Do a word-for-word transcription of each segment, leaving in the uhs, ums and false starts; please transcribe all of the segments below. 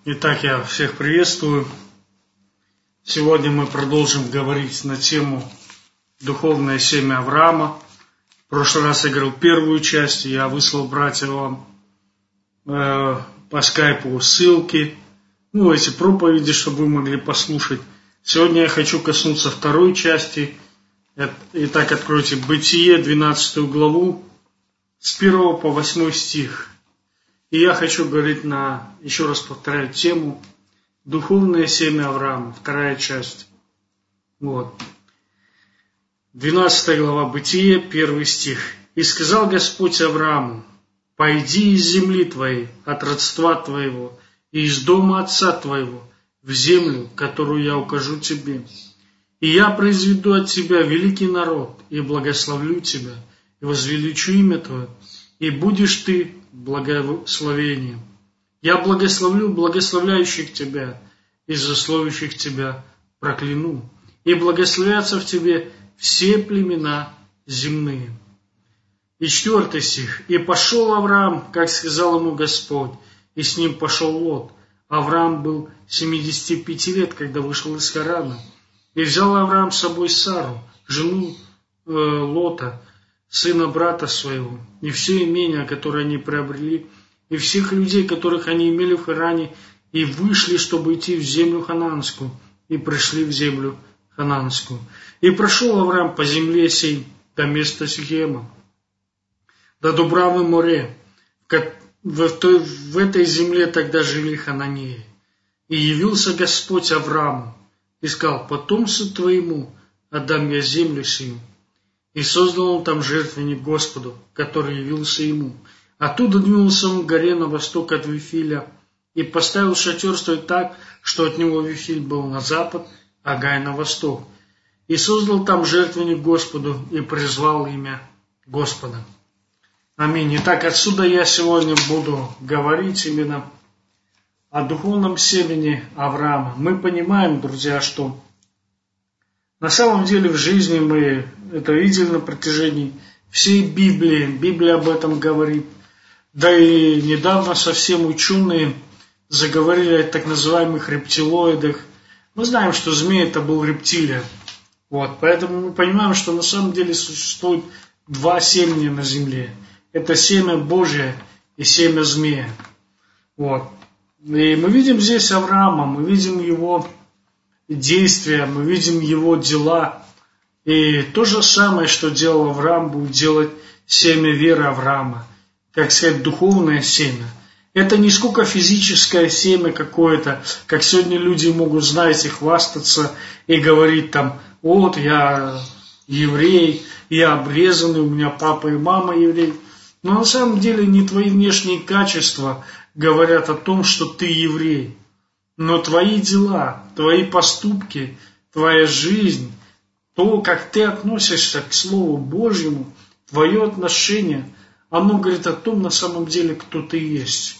Итак, я всех приветствую. Сегодня мы продолжим говорить на тему «Духовное семя Авраама». В прошлый раз я говорил первую часть, я выслал братьям вам э, по скайпу ссылки, ну, эти проповеди, чтобы вы могли послушать. Сегодня я хочу коснуться второй части. Итак, откройте Бытие, двенадцатую главу, с первого по восьмой стих. И я хочу говорить на, еще раз повторяю, тему «Духовное семя Авраама», вторая часть. Вот. двенадцатая глава Бытие, первый стих. «И сказал Господь Аврааму: пойди из земли твоей, от родства твоего, и из дома отца твоего, в землю, которую я укажу тебе. И я произведу от тебя великий народ, и благословлю тебя, и возвеличу имя твое, и будешь ты благословением. Я благословлю благословляющих тебя, и злословящих тебя прокляну, и благословятся в тебе все племена земные». И четвертый стих. «И пошел Авраам, как сказал ему Господь, и с ним пошел Лот. Авраам был семидесяти пяти лет, когда вышел из Харана. И взял Авраам с собой Сару, жену э, Лота, сына брата своего, и все имения, которые они приобрели, и всех людей, которых они имели в Харане, и вышли, чтобы идти в землю ханаанскую, и пришли в землю ханаанскую. И прошел Авраам по земле сей до места Сихема, до Дубравы море, в, той, в этой земле тогда жили хананеи. И явился Господь Аврааму, и сказал: потомству твоему отдам я землю сию. И создал он там жертвенник Господу, который явился ему. Оттуда двинулся он к горе на восток от Вифиля, и поставил шатер свой так, что от него Вифиль был на запад, а Гай на восток. И создал там жертвенник Господу, и призвал имя Господа». Аминь. Итак, отсюда я сегодня буду говорить именно о духовном семени Авраама. Мы понимаем, друзья, что на самом деле в жизни мы это видели на протяжении всей Библии. Библия об этом говорит. Да и недавно совсем ученые заговорили о так называемых рептилоидах. Мы знаем, что змей это был рептилия. Вот, поэтому мы понимаем, что на самом деле существует два семени на земле. Это семя Божие и семя змея. Вот. И мы видим здесь Авраама, мы видим его действия, мы видим его дела. И то же самое, что делал Авраам, будет делать семя веры Авраама. Как сказать, духовное семя. Это не сколько физическое семя какое-то, как сегодня люди могут, знаете, хвастаться и говорить там: вот я еврей, я обрезанный, у меня папа и мама еврей. Но на самом деле не твои внешние качества говорят о том, что ты еврей. Но твои дела, твои поступки, твоя жизнь, то, как ты относишься к Слову Божьему, твое отношение, оно говорит о том, на самом деле, кто ты есть.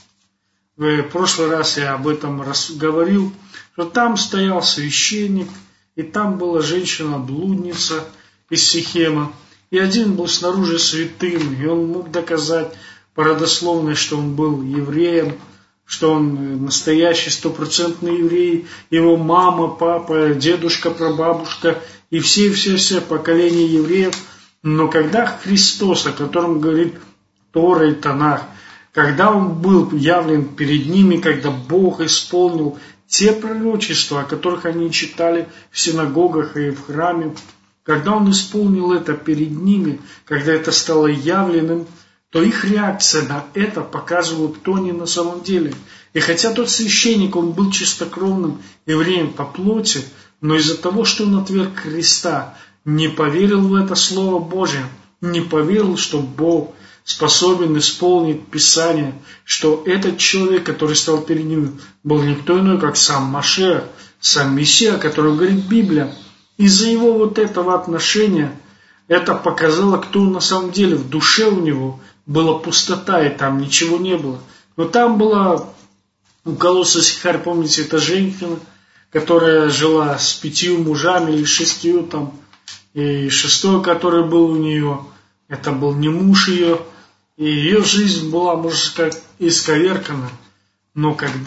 В прошлый раз я об этом говорил, что там стоял священник, и там была женщина-блудница из Сихема. И один был снаружи святым, и он мог доказать по родословной, что он был евреем, что он настоящий стопроцентный еврей, его мама, папа, дедушка, прабабушка и все-все-все поколения евреев. Но когда Христос, о котором говорит Тора и Танах, когда он был явлен перед ними, когда Бог исполнил те пророчества, о которых они читали в синагогах и в храме, когда он исполнил это перед ними, когда это стало явленным, то их реакция на это показывала, кто они на самом деле. И хотя тот священник, он был чистокровным евреем по плоти, но из-за того, что он отверг Христа, не поверил в это Слово Божие, не поверил, что Бог способен исполнить Писание, что этот человек, который стал перед ним, был никто иной, как сам Машиах, сам Мессия, о котором говорит Библия. Из-за его вот этого отношения это показало, кто он на самом деле. В душе у него была пустота, и там ничего не было. Но там была у колосса Сихарь, помните, это женщина, которая жила с пятью мужами или шестью там, и шестой, который был у нее, это был не муж ее, и ее жизнь была, можно сказать, исковеркана. Но когда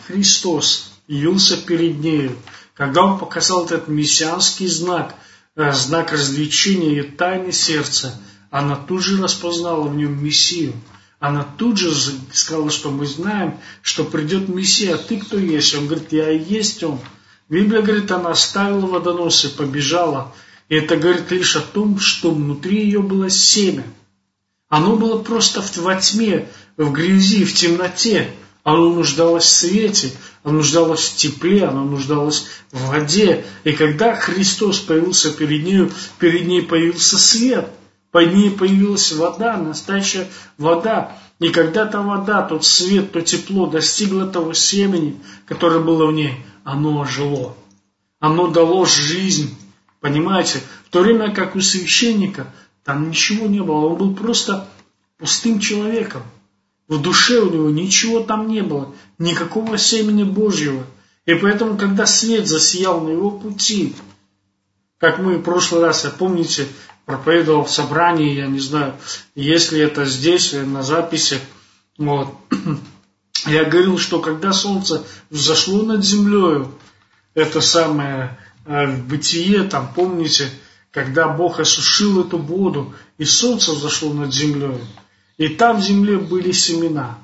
Христос явился перед нею, когда Он показал этот мессианский знак, знак развлечения и тайны сердца, она тут же распознала в нем Мессию. Она тут же сказала, что мы знаем, что придет Мессия, а ты кто есть? Он говорит, я и есть Он. Библия говорит, она оставила водонос и побежала. И это говорит лишь о том, что внутри ее было семя. Оно было просто во тьме, в грязи, в темноте. Оно нуждалось в свете, оно нуждалось в тепле, оно нуждалось в воде. И когда Христос появился перед ней, перед ней появился свет. Под ней появилась вода, настоящая вода. И когда та вода, тот свет, то тепло достигло того семени, которое было в ней, оно ожило. Оно дало жизнь. Понимаете? В то время как у священника там ничего не было. Он был просто пустым человеком. В душе у него ничего там не было. Никакого семени Божьего. И поэтому, когда свет засиял на его пути, как мы в прошлый раз, помните, проповедовал в собрании, я не знаю, если это здесь, на записи, вот, я говорил, что когда солнце взошло над землей, это самое в Бытие, там, помните, когда Бог осушил эту воду, и солнце взошло над землей, и там в земле были семена.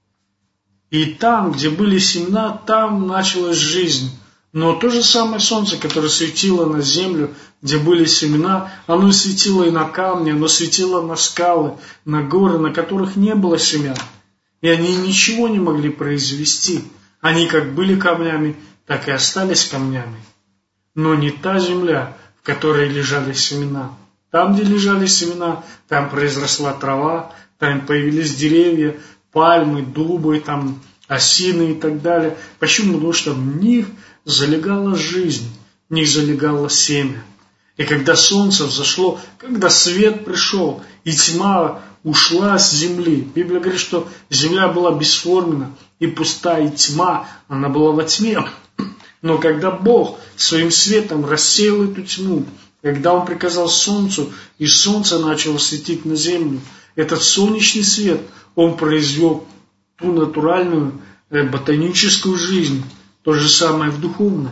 И там, где были семена, там началась жизнь. Но то же самое солнце, которое светило на землю, где были семена, оно светило и на камни, оно светило на скалы, на горы, на которых не было семян. И они ничего не могли произвести. Они как были камнями, так и остались камнями. Но не та земля, в которой лежали семена. Там, где лежали семена, там произросла трава, там появились деревья, пальмы, дубы, там осины и так далее. Почему? Потому что в них залегала жизнь, в них залегало семя. И когда солнце взошло, когда свет пришел, и тьма ушла с земли. Библия говорит, что земля была бесформенна и пуста, и тьма, она была во тьме. Но когда Бог своим светом рассеял эту тьму, когда Он приказал солнцу, и солнце начало светить на землю, этот солнечный свет, он произвел ту натуральную э, ботаническую жизнь, то же самое в духовном.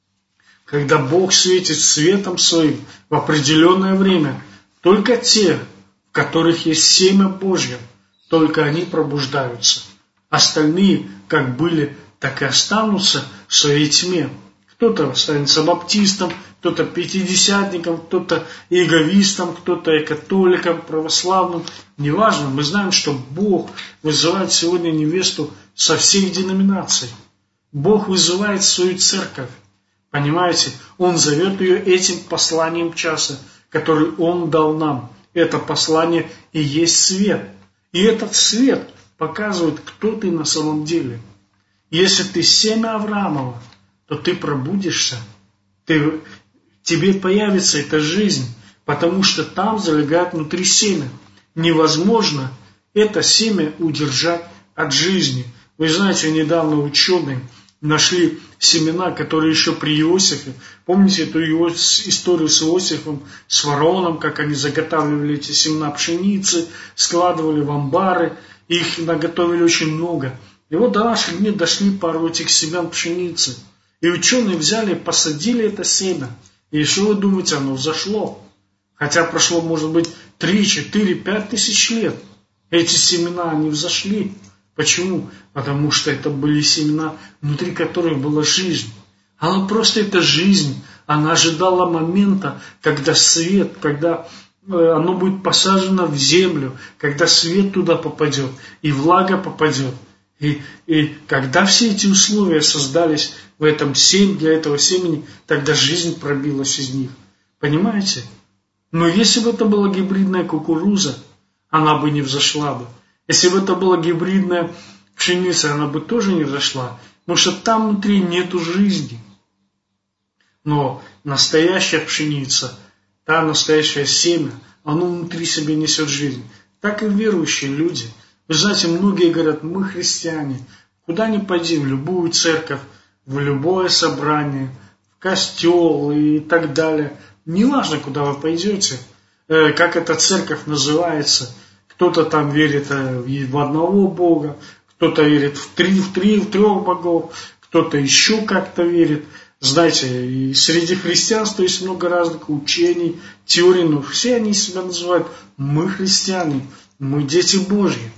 Когда Бог светит светом своим в определенное время, только те, в которых есть семя Божье, только они пробуждаются. Остальные, как были, так и останутся в своей тьме. Кто-то останется баптистом, кто-то пятидесятником, кто-то иеговистом, кто-то и католиком, православным. Неважно, мы знаем, что Бог вызывает сегодня невесту со всех деноминаций. Бог вызывает свою церковь. Понимаете? Он зовет ее этим посланием часа, который Он дал нам. Это послание и есть свет. И этот свет показывает, кто ты на самом деле. Если ты семя Авраамова, то ты пробудишься. Ты, тебе появится эта жизнь, потому что там залегает внутри семя. Невозможно это семя удержать от жизни. Вы знаете, недавно ученые нашли семена, которые еще при Иосифе. Помните эту его историю с Иосифом, с фараоном, как они заготавливали эти семена пшеницы, складывали в амбары, их наготовили очень много. И вот до наших дней дошли пару этих семян пшеницы. И ученые взяли и посадили это семя. И что вы думаете, оно взошло? Хотя прошло, может быть, три, четыре, пять тысяч лет. Эти семена, они взошли. Почему? Потому что это были семена, внутри которых была жизнь. Она просто, эта жизнь, она ожидала момента, когда свет, когда оно будет посажено в землю, когда свет туда попадет, и влага попадет. И, и когда все эти условия создались в этом семени, для этого семени, тогда жизнь пробилась из них. Понимаете? Но если бы это была гибридная кукуруза, она бы не взошла бы. Если бы это была гибридная пшеница, она бы тоже не взошла. Потому что там внутри нету жизни. Но настоящая пшеница, та настоящее семя, оно внутри себя несет жизнь. Так и верующие люди. Вы знаете, многие говорят, мы христиане, куда ни пойдем, в любую церковь, в любое собрание, в костел и так далее. Неважно, куда вы пойдете, как эта церковь называется. Кто-то там верит в одного Бога, кто-то верит в три, в три, в трех богов, кто-то еще как-то верит. Знаете, и среди христианства есть много разных учений, теорий, но все они себя называют «мы христиане», «мы дети Божьи».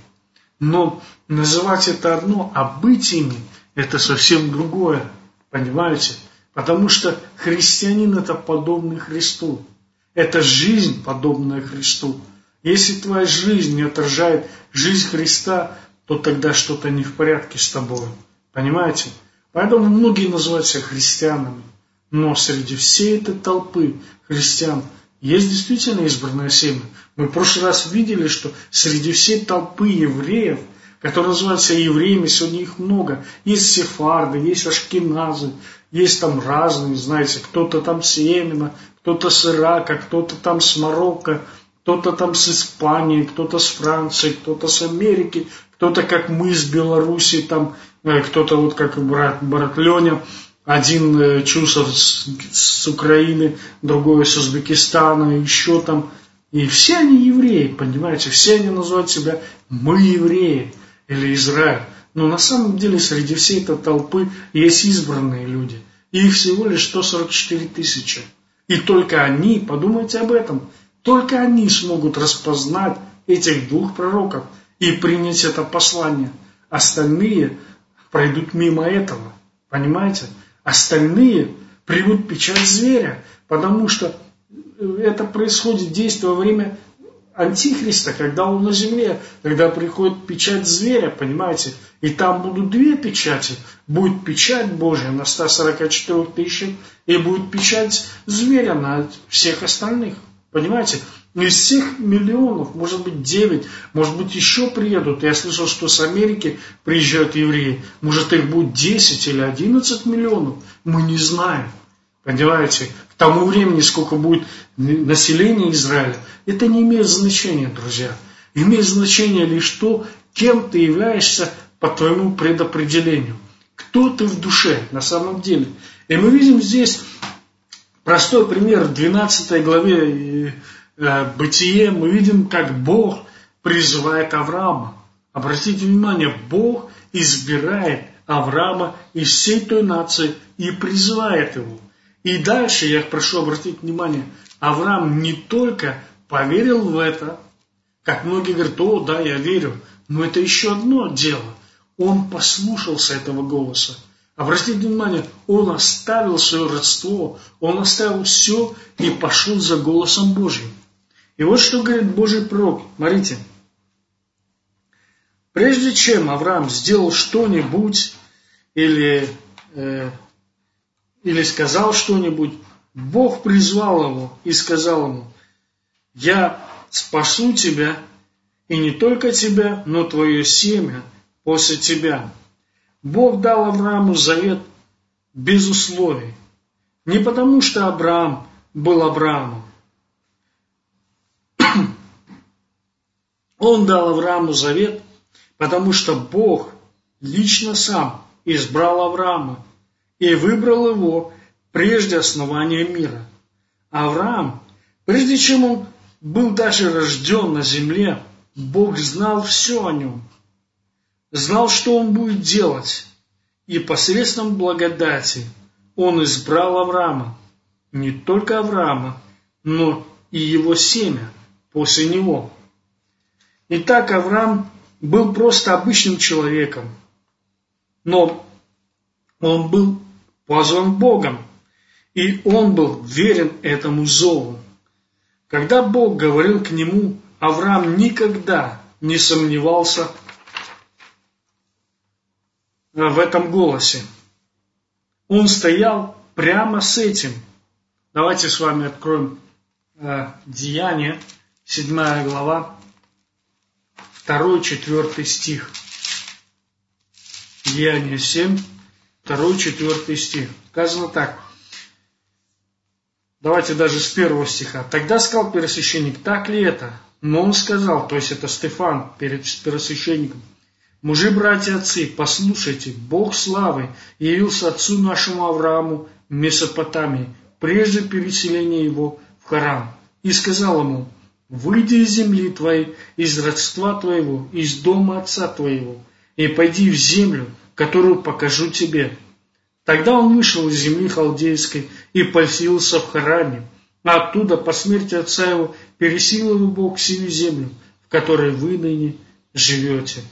Но называть это одно, а быть ими – это совсем другое, понимаете? Потому что христианин – это подобный Христу. Это жизнь, подобная Христу. Если твоя жизнь не отражает жизнь Христа, то тогда что-то не в порядке с тобой. Понимаете? Поэтому многие называют себя христианами. Но среди всей этой толпы христиан есть действительно избранное семя. Мы в прошлый раз видели, что среди всей толпы евреев, которые называются евреями, сегодня их много. Есть сефарды, есть ашкеназы, есть там разные, знаете, кто-то там с Йемена, кто-то с Ирака, кто-то там с Марокко, кто-то там с Испании, кто-то с Франции, кто-то с Америки, кто-то как мы с Белоруссии, там, кто-то вот как брат, брат Леня, один Чусов с, с Украины, другой с Узбекистана, еще там. И все они евреи, понимаете, все они называют себя «мы евреи» или «Израиль». Но на самом деле среди всей этой толпы есть избранные люди. И их всего лишь сто сорок четыре тысячи. И только они, подумайте об этом, только они смогут распознать этих двух пророков и принять это послание. Остальные пройдут мимо этого. Понимаете? Остальные примут печать зверя, потому что это происходит действие во время Антихриста, когда он на земле, когда приходит печать зверя, понимаете? И там будут две печати. Будет печать Божья на ста сорока четырёх тысячах, и будет печать зверя на всех остальных. Понимаете? Из всех миллионов, может быть, девять, может быть, еще приедут. Я слышал, что с Америки приезжают евреи. Может, их будет десять или одиннадцать миллионов. Мы не знаем. Понимаете? К тому времени, сколько будет населения Израиля, это не имеет значения, друзья. Имеет значение лишь то, кем ты являешься по твоему предопределению. Кто ты в душе на самом деле. И мы видим здесь простой пример в двенадцатой главе э, Бытие. Мы видим, как Бог призывает Авраама. Обратите внимание, Бог избирает Авраама из всей той нации и призывает его. И дальше, я прошу обратить внимание, Авраам не только поверил в это, как многие говорят, о, да, я верю, но это еще одно дело. Он послушался этого голоса. Обратите внимание, он оставил свое родство, он оставил все и пошел за голосом Божьим. И вот что говорит Божий пророк. Смотрите. Прежде чем Авраам сделал что-нибудь или, э, или сказал что-нибудь, Бог призвал его и сказал ему: «Я спасу тебя, и не только тебя, но твое семя после тебя». Бог дал Аврааму завет без условий. Не потому, что Авраам был Авраамом. Он дал Аврааму завет, потому что Бог лично сам избрал Авраама и выбрал его прежде основания мира. Авраам, прежде чем он был даже рожден на земле, Бог знал все о нем. Знал, что он будет делать. И посредством благодати он избрал Авраама. Не только Авраама, но и его семя после него. Итак, Авраам был просто обычным человеком. Но он был позван Богом. И он был верен этому зову. Когда Бог говорил к нему, Авраам никогда не сомневался в этом голосе. Он стоял прямо с этим. Давайте с вами откроем э, Деяния, седьмая глава, второй, четвертый стих. Деяния семь, второй, четвертый стих. Сказано так. Давайте даже с первого стиха. «Тогда сказал первосвященник, так ли это?» Но он сказал, то есть это Стефан перед первосвященником: «Мужи, братья, отцы, послушайте, Бог славы явился отцу нашему Аврааму в Месопотамии, прежде переселения его в Харан, и сказал ему: выйди из земли твоей, из родства твоего, из дома отца твоего, и пойди в землю, которую покажу тебе». Тогда он вышел из земли халдейской и поселился в Харане, а оттуда по смерти отца его переселил его Бог в сию землю, в которой вы ныне живете.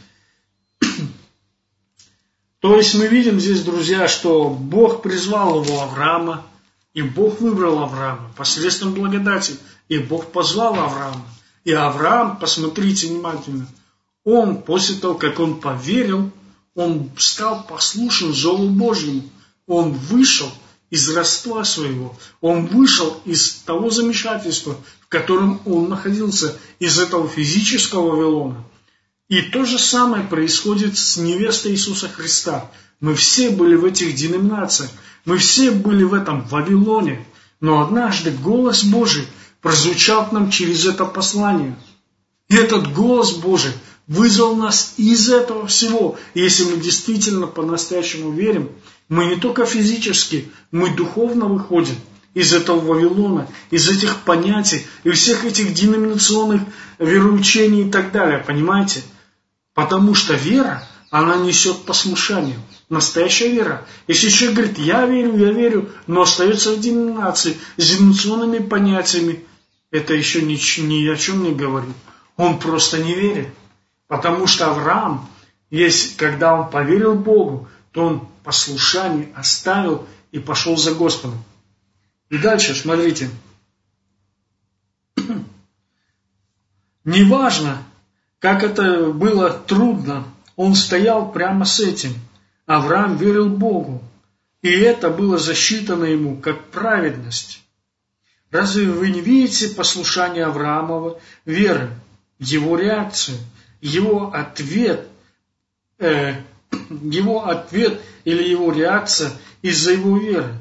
То есть мы видим здесь, друзья, что Бог призвал его Авраама, и Бог выбрал Авраама посредством благодати, и Бог позвал Авраама. И Авраам, посмотрите внимательно, он после того, как он поверил, он стал послушен зову Божьему. Он вышел из родства своего, он вышел из того замешательства, в котором он находился, из этого физического Вавилона. И то же самое происходит с невестой Иисуса Христа. Мы все были в этих деноминациях, мы все были в этом Вавилоне, но однажды голос Божий прозвучал к нам через это послание. И этот голос Божий вызвал нас из этого всего. И если мы действительно по-настоящему верим, мы не только физически, мы духовно выходим из этого Вавилона, из этих понятий и всех этих деноминационных вероучений и так далее, понимаете? Потому что вера, она несет послушание. Настоящая вера. Если человек говорит, я верю, я верю, но остается в деноминации, с деноминационными понятиями, это еще ни, ни о чем не говорит. Он просто не верит. Потому что Авраам, есть, когда он поверил Богу, то он послушание оставил и пошел за Господом. И дальше, смотрите. Неважно, как это было трудно, он стоял прямо с этим. Авраам верил Богу, и это было засчитано ему как праведность. Разве вы не видите послушание Авраамова веры, его реакцию, его ответ, э, его ответ или его реакция из-за его веры?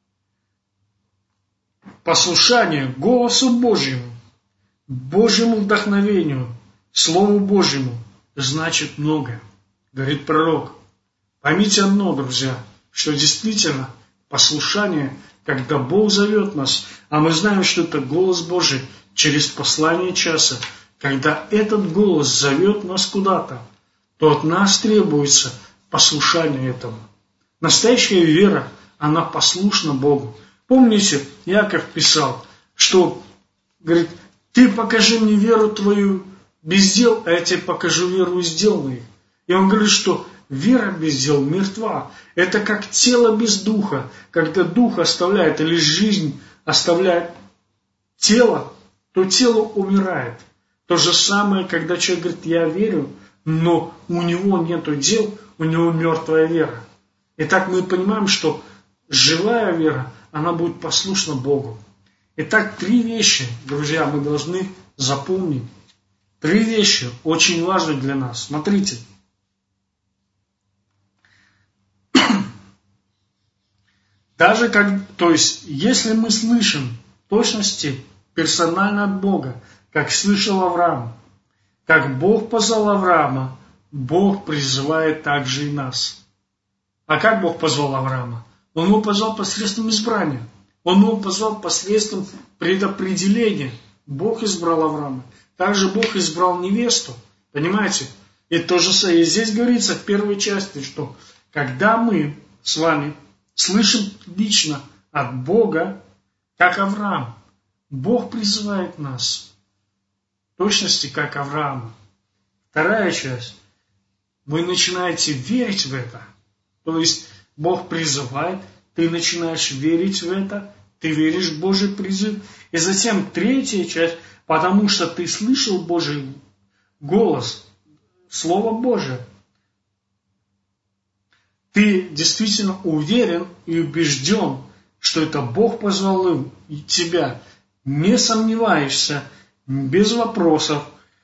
Послушание голосу Божьему, Божьему вдохновению, Слову Божьему значит многое, говорит пророк. Поймите одно, друзья, что действительно послушание, когда Бог зовет нас, а мы знаем, что это голос Божий через послание часа, когда этот голос зовет нас куда-то, то от нас требуется послушание этому. Настоящая вера, она послушна Богу. Помните, Иаков писал, что, говорит, ты покажи мне веру твою без дел, а я тебе покажу веру из дел моих. И он говорит, что вера без дел мертва. Это как тело без духа. Когда дух оставляет, или жизнь оставляет тело, то тело умирает. То же самое, когда человек говорит, я верю, но у него нет дел, у него мертвая вера. Итак, мы понимаем, что живая вера, она будет послушна Богу. Итак, три вещи, друзья, мы должны запомнить. Три вещи очень важны для нас. Смотрите. Даже как, то есть, если мы слышим точности персонально от Бога, как слышал Авраам, как Бог позвал Авраама, Бог призывает также и нас. А как Бог позвал Авраама? Он его позвал посредством избрания. Он его позвал посредством предопределения. Бог избрал Авраама. Также Бог избрал невесту. Понимаете? И то же самое. И здесь говорится в первой части, что когда мы с вами слышим лично от Бога, как Авраам, Бог призывает нас. В точности, как Авраама. Вторая часть. Вы начинаете верить в это. То есть Бог призывает, ты начинаешь верить в это, ты веришь в Божий призыв. И затем третья часть, потому что ты слышал Божий голос, Слово Божие. Ты действительно уверен и убежден, что это Бог позвал тебя. Не сомневаешься, без вопросов.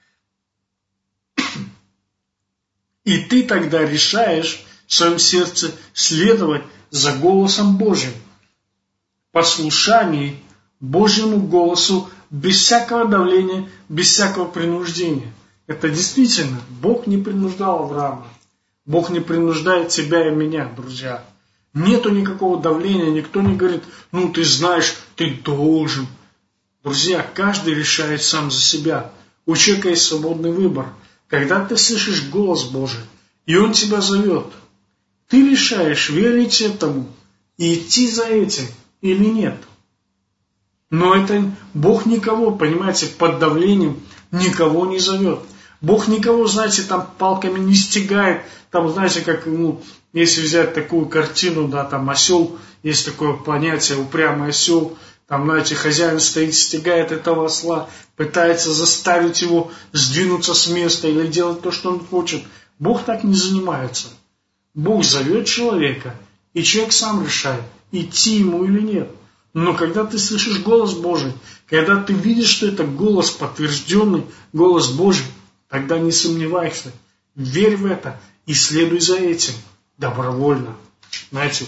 И ты тогда решаешь в своем сердце следовать за голосом Божьим. Послушание Божьему голосу без всякого давления, без всякого принуждения. Это действительно, Бог не принуждал Авраама. Бог не принуждает тебя и меня, друзья. Нету никакого давления, никто не говорит, ну ты знаешь, ты должен. Друзья, каждый решает сам за себя. У человека есть свободный выбор. Когда ты слышишь голос Божий, и Он тебя зовет. Ты решаешь, верить этому и идти за этим или нет. Но это Бог никого, понимаете, под давлением никого не зовет. Бог никого, знаете, там палками не стегает. Там, знаете, как, ну, если взять такую картину, да, там осел, есть такое понятие, упрямый осел. Там, знаете, хозяин стоит, стегает этого осла, пытается заставить его сдвинуться с места или делать то, что он хочет. Бог так не занимается. Бог зовет человека, и человек сам решает, идти ему или нет. Но когда ты слышишь голос Божий, когда ты видишь, что это голос подтвержденный, голос Божий, тогда не сомневайся, верь в это и следуй за этим добровольно. Знаете,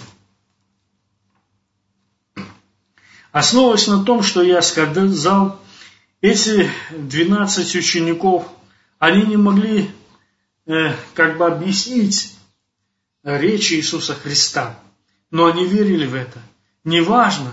основываясь на том, что я сказал, эти двенадцать учеников, они не могли э, как бы объяснить речи Иисуса Христа, но они верили в это. Неважно,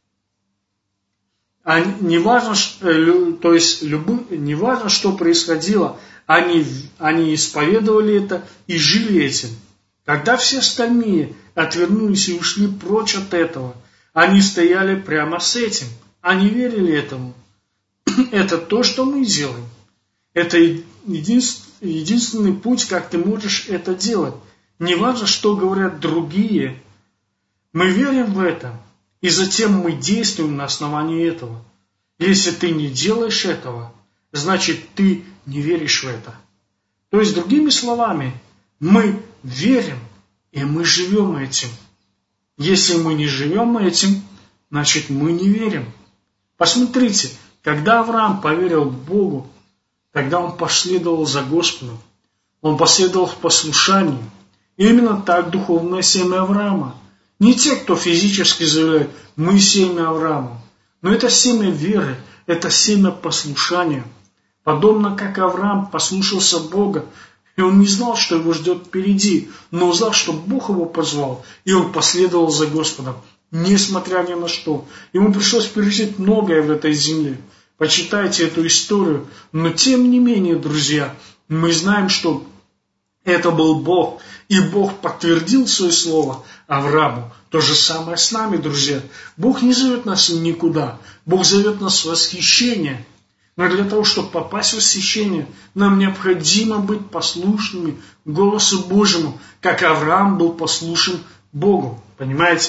они, неважно, то есть любы, неважно, что происходило, они, они исповедовали это и жили этим. Когда все остальные отвернулись и ушли прочь от этого, они стояли прямо с этим. Они верили этому. Это то, что мы делаем. Это единственный, единственный путь, как ты можешь это делать. Неважно, что говорят другие, мы верим в это, и затем мы действуем на основании этого. Если ты не делаешь этого, значит, ты не веришь в это. То есть, другими словами, мы верим, и мы живем этим. Если мы не живем этим, значит, мы не верим. Посмотрите, когда Авраам поверил Богу, тогда он последовал за Господом. Он последовал в послушании. Именно так духовное семя Авраама. Не те, кто физически заявляет, мы семя Авраама. Но это семя веры, это семя послушания. Подобно как Авраам послушался Бога, и он не знал, что его ждет впереди, но узнал, что Бог его позвал, и он последовал за Господом, несмотря ни на что. Ему пришлось пережить многое в этой земле. Почитайте эту историю. Но тем не менее, друзья, мы знаем, что это был Бог, и Бог подтвердил свое слово Аврааму. То же самое с нами, друзья. Бог не зовет нас никуда. Бог зовет нас в восхищение. Но для того, чтобы попасть в восхищение, нам необходимо быть послушными голосу Божьему, как Авраам был послушен Богу. Понимаете?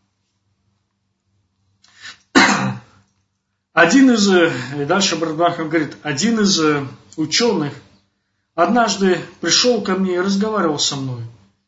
Один из, и дальше брат Бахам говорит, один из ученых однажды пришел ко мне и разговаривал со мной,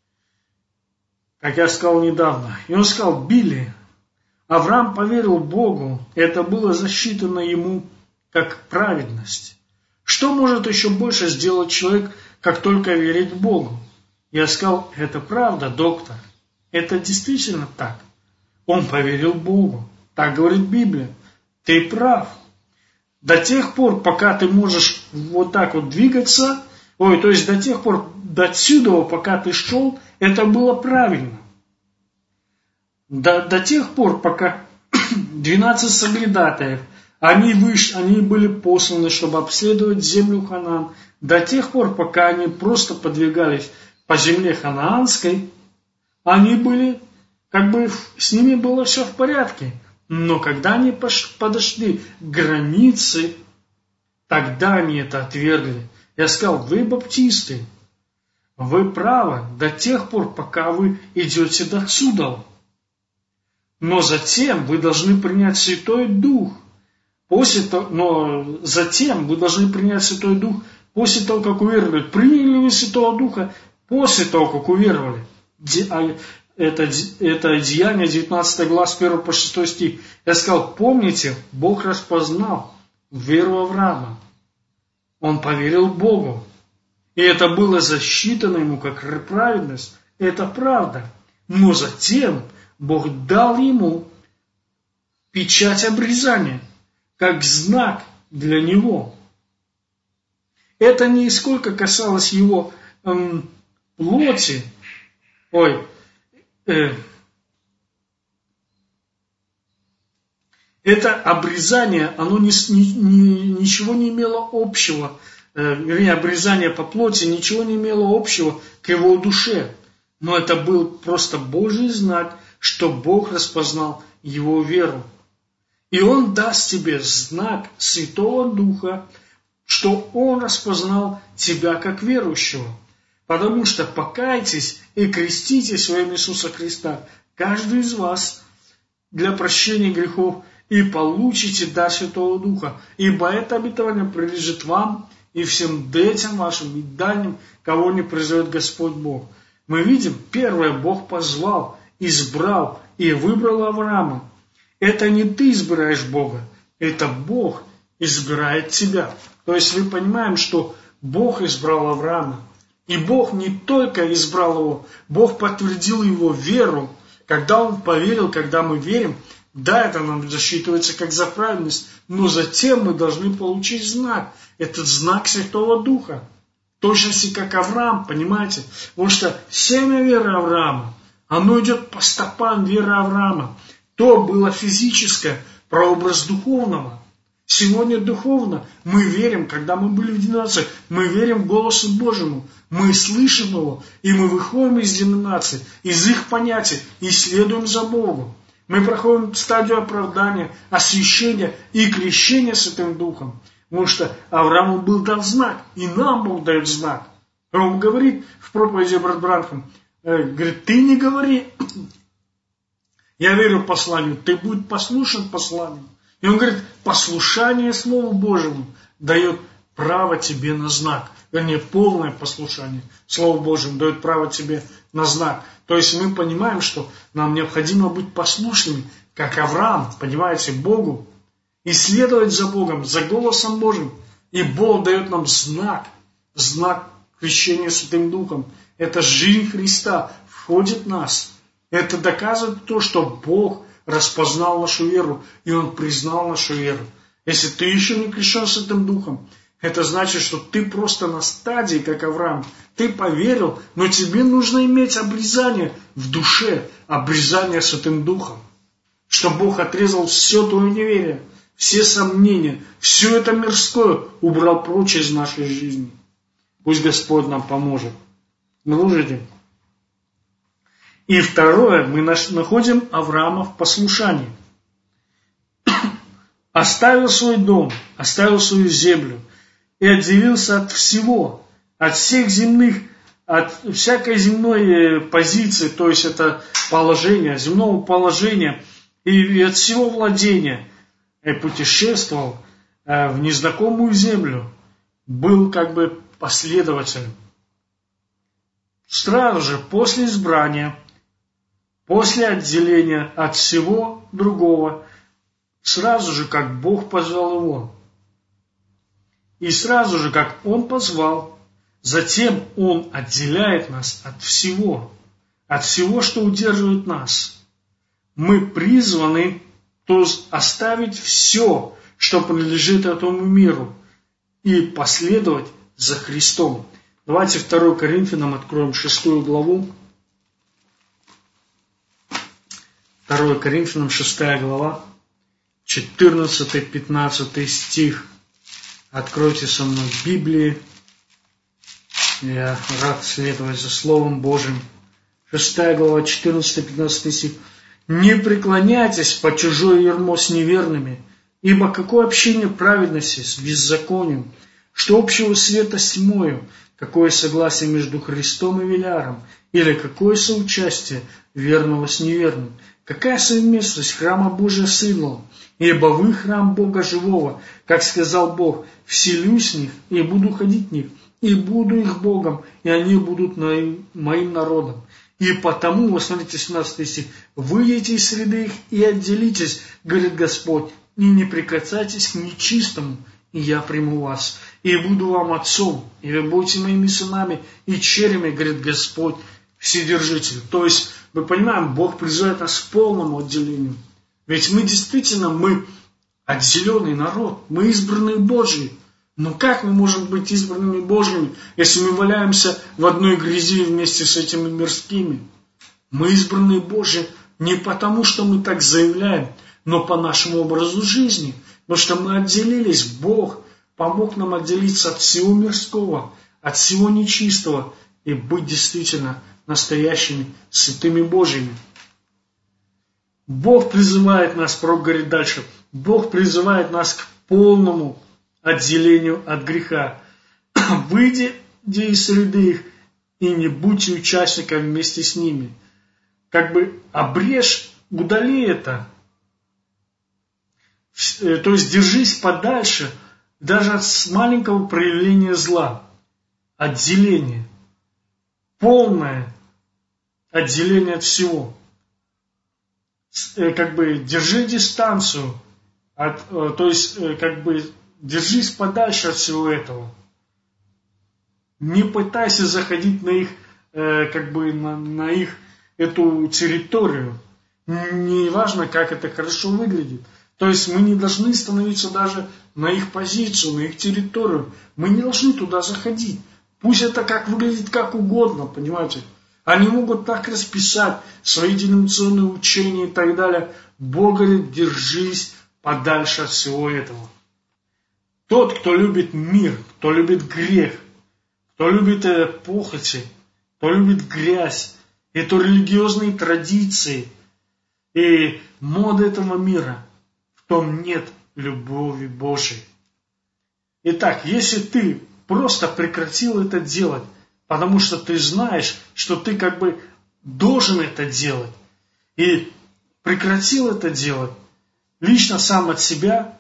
как я сказал недавно. И он сказал: Билли, Авраам поверил Богу, и это было засчитано ему как праведность. Что может еще больше сделать человек, как только верить Богу? Я сказал: это правда, доктор. Это действительно так. Он поверил Богу. Так говорит Библия. Ты прав. До тех пор, пока ты можешь вот так вот двигаться, ой, то есть до тех пор, до отсюда, пока ты шел, это было правильно. До, до тех пор, пока двенадцать соглядатаев, они, выш, они были посланы, чтобы обследовать землю Ханаан, до тех пор, пока они просто подвигались по земле ханаанской, они были, как бы с ними было все в порядке. Но когда они подошли к границе, тогда они это отвергли. Я сказал: вы баптисты, вы правы до тех пор, пока вы идете до отсюда. Но затем вы должны принять Святой Дух. После того, но затем вы должны принять Святой Дух после того, как уверовали. Приняли вы Святого Духа после того, как уверовали. Это, это Деяние, девятнадцатая глава, с первого по шестой стих. Я сказал: помните, Бог распознал веру Авраама. Он поверил Богу. И это было засчитано ему как праведность. Это правда. Но затем Бог дал ему печать обрезания, как знак для него. Это нисколько касалось его эм, плоти. Ой, э, это обрезание, оно ни, ни, ничего не имело общего э, вернее, обрезание по плоти ничего не имело общего к его душе. Но это был просто Божий знак, что Бог распознал его веру. И Он даст тебе знак Святого Духа, что Он распознал тебя как верующего. Потому что покайтесь и креститесь во имя Иисуса Христа, каждый из вас, для прощения грехов, и получите дар Святого Духа. Ибо это обетование прилежит вам и всем детям вашим, и дальним, кого не призовет Господь Бог. Мы видим, первое, Бог позвал, избрал и выбрал Авраама. Это не ты избираешь Бога, это Бог избирает тебя. То есть мы понимаем, что Бог избрал Авраама. И Бог не только избрал его, Бог подтвердил его веру, когда он поверил, когда мы верим. Да, это нам засчитывается как за праведность, но затем мы должны получить знак. Этот знак Святого Духа. В точности, как Авраам, понимаете? Потому что семя веры Авраама, оно идет по стопам веры Авраама. То было физическое, прообраз духовного. Сегодня духовно мы верим, когда мы были в деноминации, мы верим Голосу Божьему, мы слышим Его, и мы выходим из деноминации, из их понятий, и следуем за Богом. Мы проходим стадию оправдания, освящения и крещения Святым Духом. Потому что Аврааму был дан знак, и нам Бог дает знак. Он говорит в проповеди брат Бранхам, говорит, ты не говори, я верю в посланию, ты будь послушен посланию. И он говорит, послушание Слову Божьему дает право тебе на знак. Вернее, полное послушание Слову Божьему дает право тебе на знак. То есть мы понимаем, что нам необходимо быть послушными, как Авраам, понимаете, Богу. И следовать за Богом, за голосом Божьим. И Бог дает нам знак, знак крещения Святым Духом. Это жизнь Христа входит в нас. Это доказывает то, что Бог распознал нашу веру, и Он признал нашу веру. Если ты еще не крещен Святым Духом, это значит, что ты просто на стадии, как Авраам. Ты поверил, но тебе нужно иметь обрезание в душе, обрезание Святым Духом. Чтобы Бог отрезал все твое неверие, все сомнения, все это мирское убрал прочь из нашей жизни. Пусть Господь нам поможет. Слушайте. И второе, мы находим Авраама в послушании. Оставил свой дом, оставил свою землю и отделился от всего, от всех земных, от всякой земной позиции, то есть это положение, земного положения и от всего владения. И путешествовал в незнакомую землю, был как бы последователем. Сразу же после избрания, после отделения от всего другого, сразу же, как Бог позвал его, и сразу же, как Он позвал, затем Он отделяет нас от всего, от всего, что удерживает нас. Мы призваны, то есть оставить все, что принадлежит этому миру, и последовать за Христом. Давайте второе Коринфянам откроем шестую главу. второе Коринфянам шестая глава, четырнадцатый-пятнадцатый стих. Откройте со мной в Библии. Я рад следовать за Словом Божьим. шестая глава, четырнадцатый-пятнадцатый стих. «Не преклоняйтесь под чужое ярмо с неверными, ибо какое общение праведности с беззаконием, что общего света с тьмою, какое согласие между Христом и Велиаром, или какое соучастие верного с неверным, какая совместность храма Божия с идолом, ибо вы храм Бога живого, как сказал Бог, вселюсь в них и буду ходить в них, и буду их Богом, и они будут моим народом. И потому, вот смотрите, семнадцатый стих, выйдите из среды их и отделитесь, говорит Господь, и не прикасайтесь к нечистому, и я приму вас, и буду вам отцом, и вы будете моими сынами и черями, говорит Господь, Вседержитель». То есть, мы понимаем, Бог призывает нас к полному отделению. Ведь мы действительно, мы отделенный народ, мы избранные Божьи. Но как мы можем быть избранными Божьими, если мы валяемся в одной грязи вместе с этими мирскими? Мы избранные Божьи не потому, что мы так заявляем, но по нашему образу жизни. Потому что мы отделились, Бог помог нам отделиться от всего мирского, от всего нечистого и быть действительно настоящими святыми Божьими. Бог призывает нас, пророк говорит дальше, Бог призывает нас к полному отделению от греха. Выйди из среды их и не будьте участниками вместе с ними. Как бы обрежь, удали это. То есть держись подальше даже от маленького проявления зла. Отделение. Полное отделение от всего. Как бы держи дистанцию. От, то есть как бы держись подальше от всего этого. Не пытайся заходить на их, как бы на, на их эту территорию. Не важно, как это хорошо выглядит. То есть мы не должны становиться даже на их позицию, на их территорию. Мы не должны туда заходить. Пусть это как выглядит как угодно, понимаете. Они могут так расписать свои деноминационные учения и так далее. Бог говорит, держись подальше от всего этого. Тот, кто любит мир, кто любит грех, кто любит э, похоти, кто любит грязь, это религиозные традиции и моды этого мира, в том нет любови Божией. Итак, если ты просто прекратил это делать, потому что ты знаешь, что ты как бы должен это делать, и прекратил это делать лично сам от себя,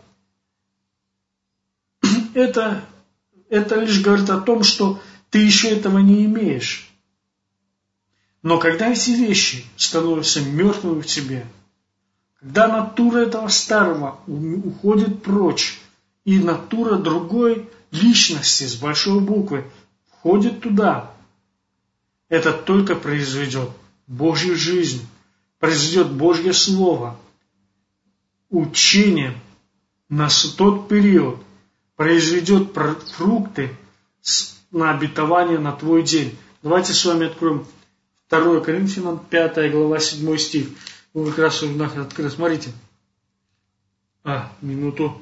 это, это лишь говорит о том, что ты еще этого не имеешь. Но когда эти вещи становятся мертвыми в тебе, когда натура этого старого уходит прочь, и натура другой личности с большой буквы входит туда, это только произведет Божью жизнь, произведет Божье Слово, учение на тот период, произведет фрукты на обетование на твой день. Давайте с вами откроем второе Коринфянам, пятая глава, седьмой стих. Вы как раз уже открыли. Смотрите. А, минуту.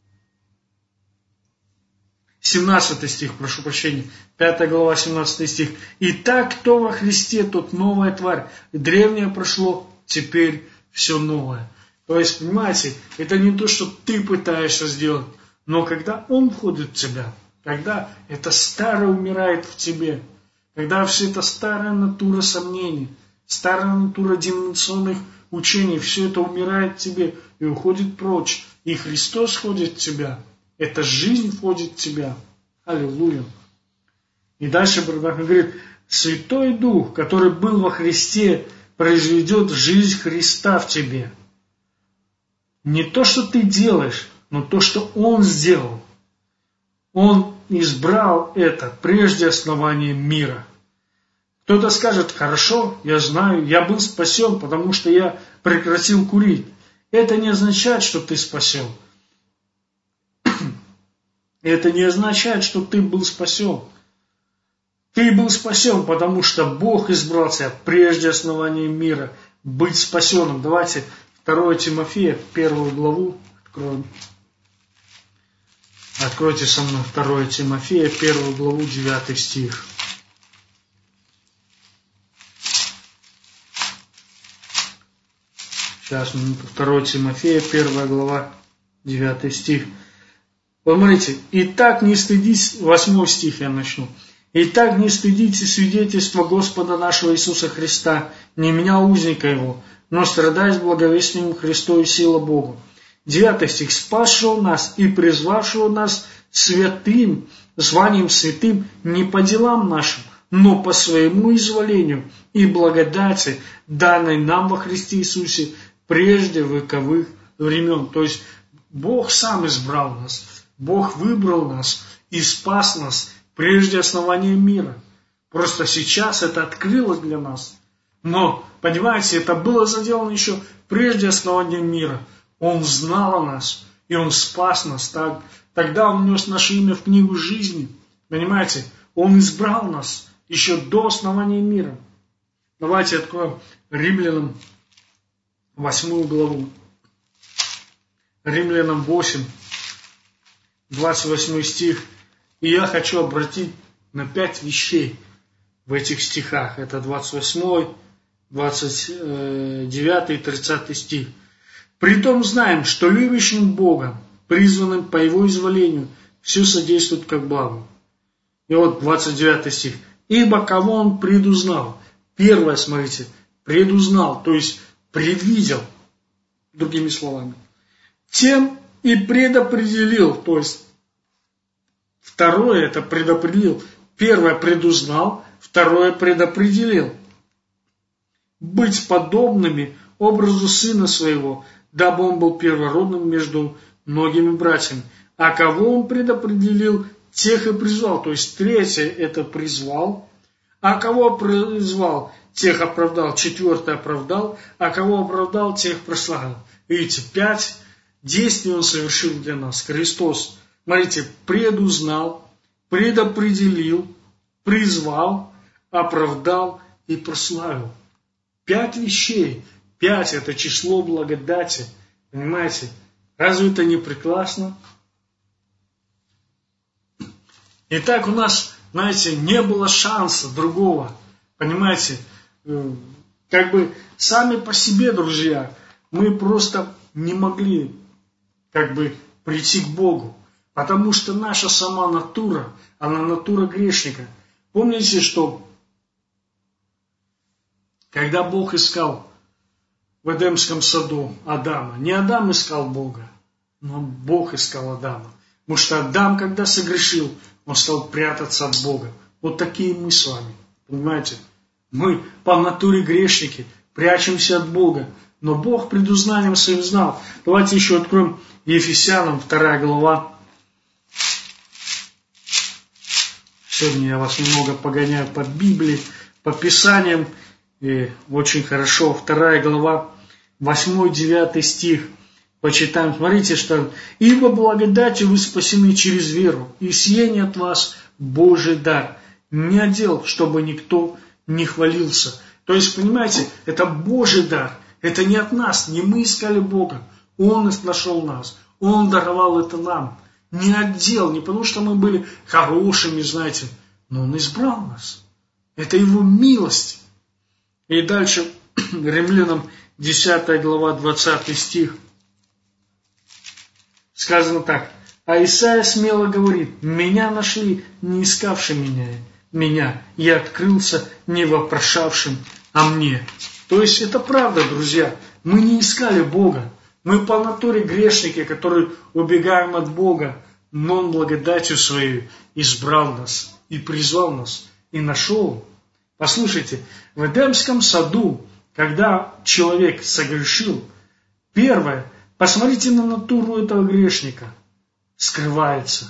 семнадцатый стих, прошу прощения. пятая глава, семнадцатый стих. «Итак, кто во Христе, тот новая тварь. Древнее прошло, теперь все новое». То есть, понимаете, это не то, что ты пытаешься сделать, но когда Он входит в тебя, когда это старое умирает в тебе, когда все это старая натура сомнений, старая натура деноминационных учений, все это умирает в тебе и уходит прочь, и Христос входит в тебя, эта жизнь входит в тебя. Аллилуйя. И дальше Бог говорит, Святой Дух, который был во Христе, произведет жизнь Христа в тебе. Не то, что ты делаешь, но то, что Он сделал. Он избрал это прежде основания мира. Кто-то скажет, хорошо, я знаю, я был спасен, потому что я прекратил курить. Это не означает, что ты спасен. Это не означает, что ты был спасен. Ты был спасен, потому что Бог избрал тебя прежде основания мира быть спасенным. Давайте второе Тимофея, первую главу откроем. Откройте со мной второе Тимофея, первую главу, девятый стих. Сейчас, минуту. второе Тимофея, первая глава, девятый стих. Посмотрите, «Итак не стыдись», восьмой стих я начну. «Итак не стыдитесь свидетельства Господа нашего Иисуса Христа, не меня узника Его, но страдай с благовестием Христу и сила Богу». Девятый стих. «Спасшего нас и призвавшего нас святым, званием святым, не по делам нашим, но по своему изволению и благодати, данной нам во Христе Иисусе прежде вековых времен». То есть Бог сам избрал нас, Бог выбрал нас и спас нас прежде основания мира. Просто сейчас это открылось для нас. Но, понимаете, это было заделано еще прежде основания мира. Он знал о нас, и Он спас нас. Так, тогда Он внес наше имя в книгу жизни. Понимаете, Он избрал нас еще до основания мира. Давайте откроем Римлянам восьмую главу. Римлянам восемь. двадцать восьмой стих. И я хочу обратить на пять вещей в этих стихах. Это двадцать восьмой, двадцать девятый и тридцатый стих. «Притом знаем, что любящим Богом, призванным по Его изволению, все содействует как благу». И вот двадцать девятый стих. «Ибо кого Он предузнал». Первое, смотрите, предузнал, то есть предвидел, другими словами. Тем и предопределил, то есть второе это предопределил. Первое предузнал, второе предопределил. Быть подобными образу Сына Своего, дабы Он был первородным между многими братьями. А кого Он предопределил, тех и призвал. То есть третье это призвал. А кого призвал, тех оправдал. Четвертое оправдал. А кого оправдал, тех прославил. Видите, пять действий Он совершил для нас. Христос, смотрите, предузнал, предопределил, призвал, оправдал и прославил. Пять вещей. Пять – это число благодати. Понимаете? Разве это не прекрасно? Итак, у нас, знаете, не было шанса другого. Понимаете? Как бы сами по себе, друзья, мы просто не могли как бы прийти к Богу. Потому что наша сама натура, она натура грешника. Помните, что когда Бог искал в Эдемском саду Адама, не Адам искал Бога, но Бог искал Адама. Потому что Адам, когда согрешил, он стал прятаться от Бога. Вот такие мы с вами. Понимаете? Мы по натуре грешники, прячемся от Бога. Но Бог предузнанием своим знал. Давайте еще откроем Ефесянам, вторая глава. Сегодня я вас немного погоняю по Библии, по Писаниям. И очень хорошо. Вторая глава, восьмой-девятый стих. Почитаем. Смотрите, что «Ибо благодатью вы спасены через веру, и сие не от вас Божий дар, не отдел, чтобы никто не хвалился». То есть, понимаете, это Божий дар. Это не от нас, не мы искали Бога. Он нашел нас. Он даровал это нам. Не отдел, не потому что мы были хорошими, знаете, но Он избрал нас. Это Его милость. И дальше Римлянам десятая глава, двадцатый стих. Сказано так. А Исаия смело говорит: «Меня нашли, не искавши меня, меня, и открылся, не вопрошавшим о мне». То есть это правда, друзья. Мы не искали Бога. Мы по натуре грешники, которые убегаем от Бога. Но Он благодатью Своей избрал нас и призвал нас, и нашел. Послушайте, в Эдемском саду, когда человек согрешил, первое, посмотрите на натуру этого грешника, скрывается.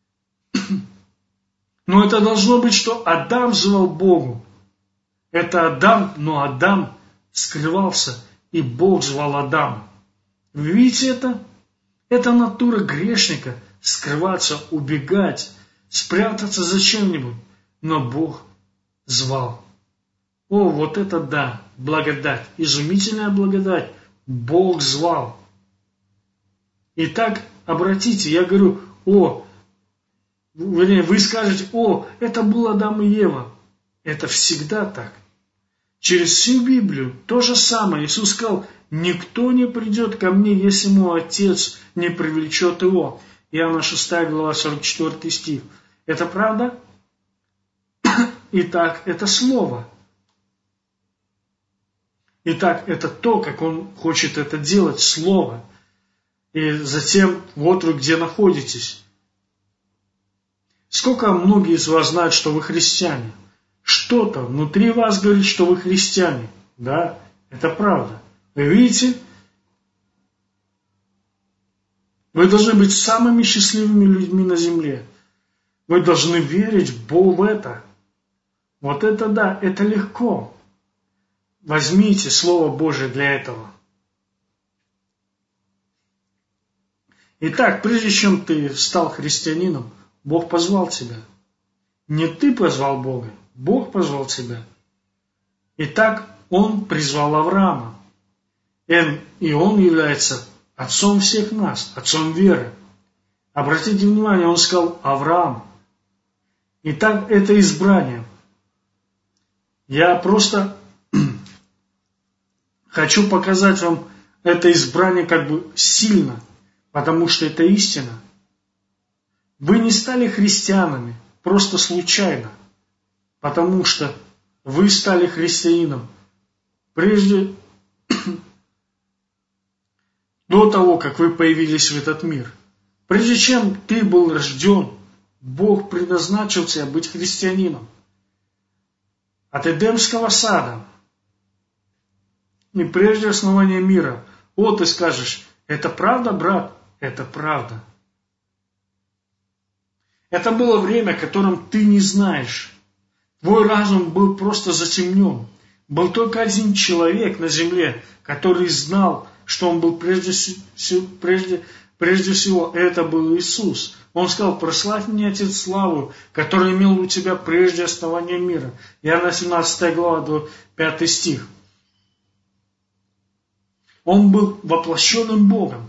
Но это должно быть, что Адам звал Богу. Это Адам, но Адам скрывался, и Бог звал Адама. Вы видите это? Это натура грешника, скрываться, убегать, спрятаться за чем-нибудь. Но Бог звал. О, вот это да, благодать, изумительная благодать. Бог звал. Итак, обратите, я говорю, о, вернее, вы скажете, о, это был Адам и Ева. Это всегда так. Через всю Библию то же самое. Иисус сказал, никто не придет ко мне, если мой Отец не привлечет его. Иоанна шестая глава, сорок четвёртый стих. Это правда? Итак, это Слово. Итак, это то, как Он хочет это делать, Слово. И затем, вот вы где находитесь. Сколько многие из вас знают, что вы христиане? Что-то внутри вас говорит, что вы христиане. Да, это правда. Вы видите? Вы должны быть самыми счастливыми людьми на земле. Вы должны верить в это. Вот это да, это легко. Возьмите Слово Божие для этого. Итак, прежде чем ты стал христианином, Бог позвал тебя. Не ты позвал Бога, Бог позвал тебя. Итак, Он призвал Авраама. И Он является отцом всех нас, отцом веры. Обратите внимание, он сказал Авраам. Итак, это избрание. Я просто хочу показать вам это избрание как бы сильно, потому что это истина. Вы не стали христианами просто случайно, потому что вы стали христианином прежде до того, как вы появились в этот мир. Прежде чем ты был рожден, Бог предназначил тебя быть христианином. От Эдемского сада и прежде основания мира. О, ты скажешь, это правда, брат? Это правда. Это было время, которым ты не знаешь. Твой разум был просто затемнен. Был только один человек на земле, который знал, что он был прежде, прежде, прежде всего, это был Иисус. Он сказал, прославь мне, Отец, славу, который имел у тебя прежде основания мира. Иоанна семнадцатая глава, пятый стих. Он был воплощенным Богом.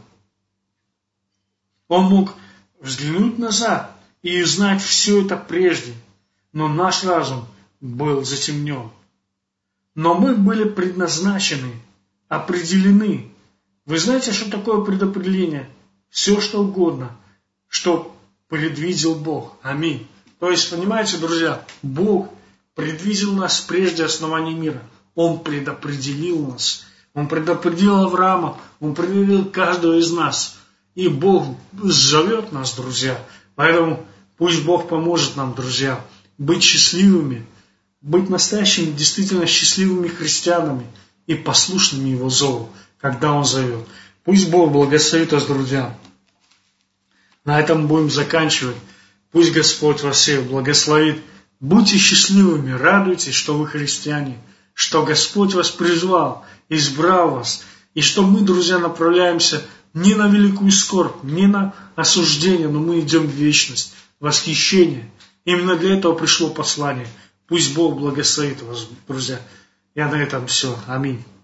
Он мог взглянуть назад и узнать все это прежде. Но наш разум был затемнен. Но мы были предназначены, определены. Вы знаете, что такое предопределение? Все, что угодно, что предвидел Бог. Аминь. То есть, понимаете, друзья, Бог предвидел нас прежде основания мира. Он предопределил нас. Он предопределил Авраама. Он предопределил каждого из нас. И Бог зовет нас, друзья. Поэтому пусть Бог поможет нам, друзья, быть счастливыми, быть настоящими, действительно счастливыми христианами и послушными Его зову, когда Он зовет. Пусть Бог благословит вас, друзья. На этом будем заканчивать. Пусть Господь вас всех благословит. Будьте счастливыми, радуйтесь, что вы христиане, что Господь вас призвал, избрал вас, и что мы, друзья, направляемся не на великую скорбь, не на осуждение, но мы идем в вечность, в восхищение. Именно для этого пришло послание. Пусть Бог благословит вас, друзья. Я на этом все. Аминь.